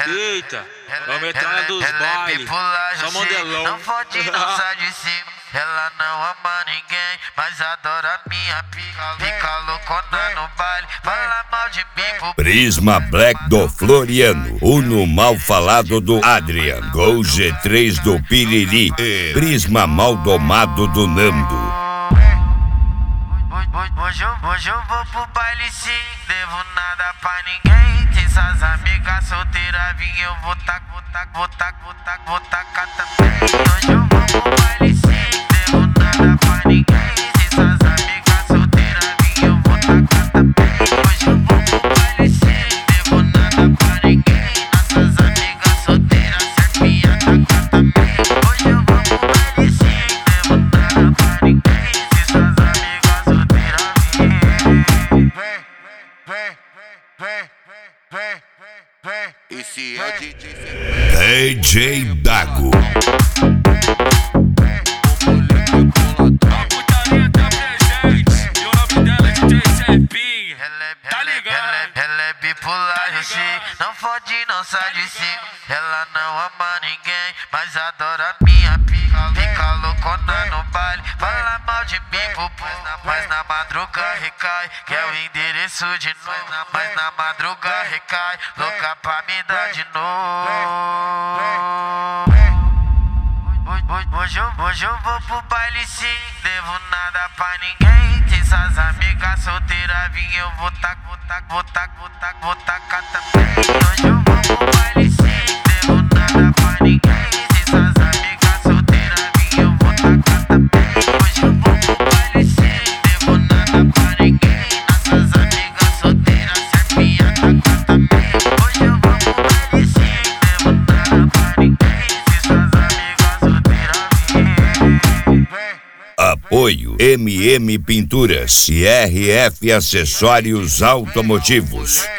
Eita, vamos entrar na dos bailes, só modelão. Não fode, não sai de cima. Ela não ama ninguém, mas adora minha pica. Fica loucona no baile, fala mal de mim. Prisma Black do Floriano, Uno mal falado do Adrian, Gol G3 do Piriri, Prisma mal domado do Nando. Hoje eu vou pro baile sim, devo nada pra ninguém. Tem essas amigas solteiras, vim eu vou tacar também. Hoje eu vou pro baile sim, devo nada pra ninguém. Tem essas amigas solteiras, vim eu vou tacar também. Hoje eu vou pro baile sim, devo nada pra ninguém. Nossas amigas solteiras, serpinha tacar também. Hoje eu vou pro baile sim, devo nada pra ninguém. Esse é DJ Dago. Ela é bipolar, eu sei. Não fode, não sai de cima. Ela não ama ninguém, mas adora minha pica. Fica loucona no baile, fala mal de mim, mas na madruga recai. Quer o endereço de novo, mas na madruga recai. Louca pra me dar de novo. Hoje eu vou pro baile sim, devo nada pra ninguém. Tem essas amigas solteiras, vim eu vou tacar também. Hoje eu vou pro baile sim, devo nada pra ninguém. Tem essas amigas solteiras, vim eu vou tacar também. Hoje eu vou pro baile sim, devo nada pra ninguém. Nossas amigas solteiras, serpinha tacar também. Hoje eu vou pro baile sim, devo nada pra ninguém. Apoio MM Pinturas e RF Acessórios Automotivos.